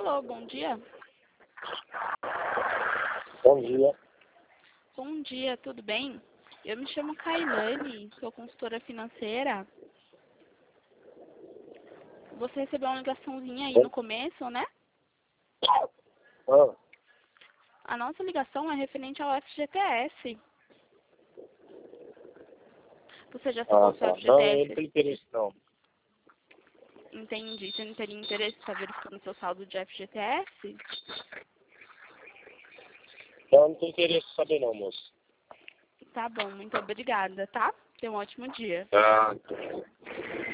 Alô, bom dia. Bom dia. Bom dia, tudo bem? Eu me chamo Kailane, sou consultora financeira. Você recebeu uma ligaçãozinha aí no começo, né? Ah, A nossa ligação é referente ao FGTS. Você já sacou o seu tá. Não, eu não FGTS? tenho interesse não. Entendi. Você não teria interesse em estar verificando o seu saldo de FGTS? Não, não tenho interesse em saber não, moço. Tá bom, muito obrigada, tá? Tenha um ótimo dia. Tá.